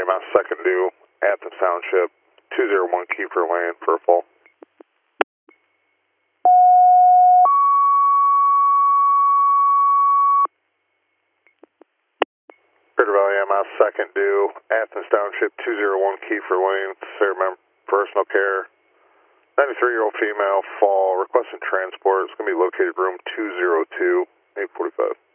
AMS second due, Athens Township, 201 Kiefer Lane for a fall. Crater Valley AMS second due, Athens Township, 201 Kiefer Lane, personal care. 93-year-old female, fall, requesting transport. It's going to be located room 202, 845.